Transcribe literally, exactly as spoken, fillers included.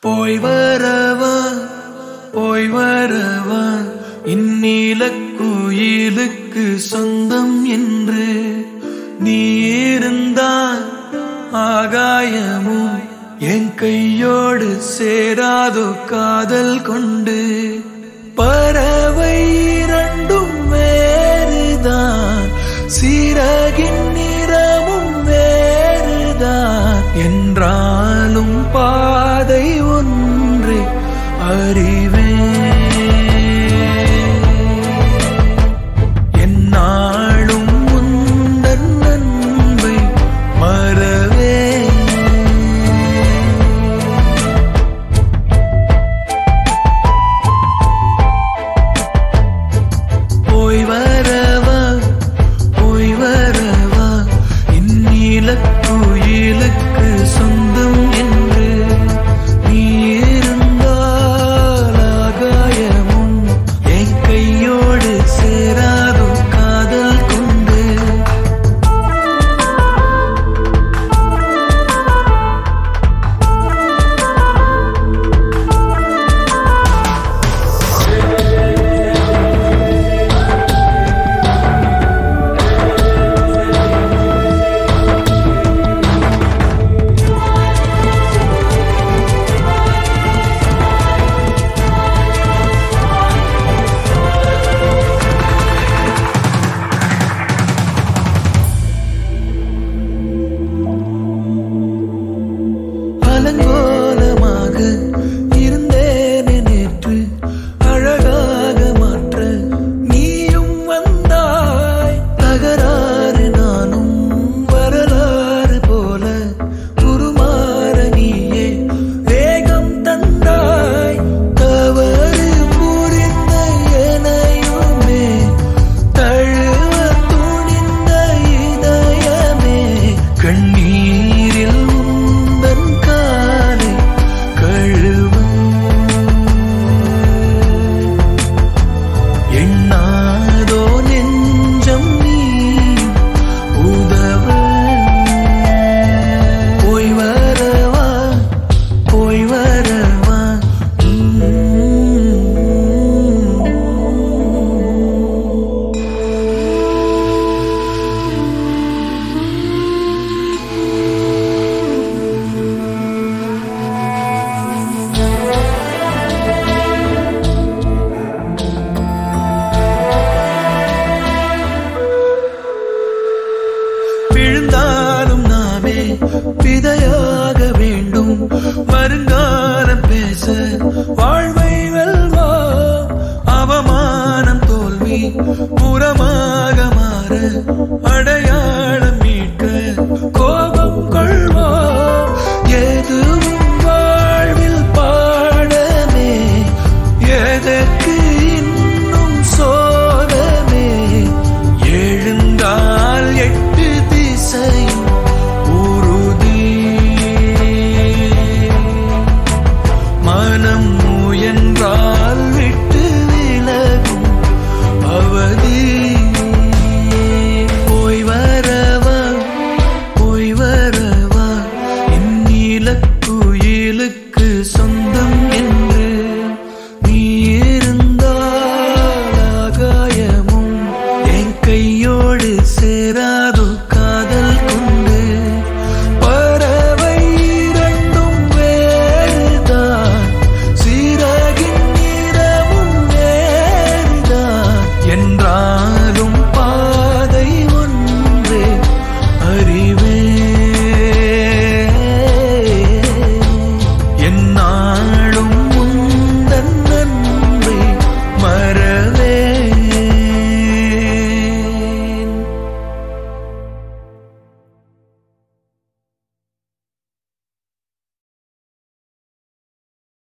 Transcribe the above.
போய் வரவா போய் வரவா இந்நீலக்குயிலுக்கு சொந்தம் என்று நீ இருந்தால் ஆகாயமும் என் கையோடு சேராதோ காதல் கொண்டு. பறவை இரண்டும் வேறுதான், சிறகின் நிறமும் வேறுதான் என்றாலும் பாதை ஒன்று அறிவே. என்னாலும் முந்தன் அன்பை மறவே. போய் வரவா போய் வரவா இந்நீலக்குயிலுக்கு சொந்தம் என்று நீ இருந்தால் ஆகாயமும் என் கையோடு சேராதோ காதல் கொண்டு. அலங்கோலமாக இருந்தேனே நேற்று, அழகாக மாற்ற நீயும் வந்தாய். தகராறு நானும் வரலாறு போல உருமாற நீயே வேகம் தந்தாய். தவறு புரிந்த எனையுமே தழுவ துணிந்த இதயமே கண்ணீரில் உந்தன் காலை கழுவ. எண்ணாதோ நெஞ்சம் நீ உதவ. போய் வரவா போய் வரவா விழுந்தாலும் நாமே விதையாக வேண்டும் வருங்காலம் பேச வாழ்வ.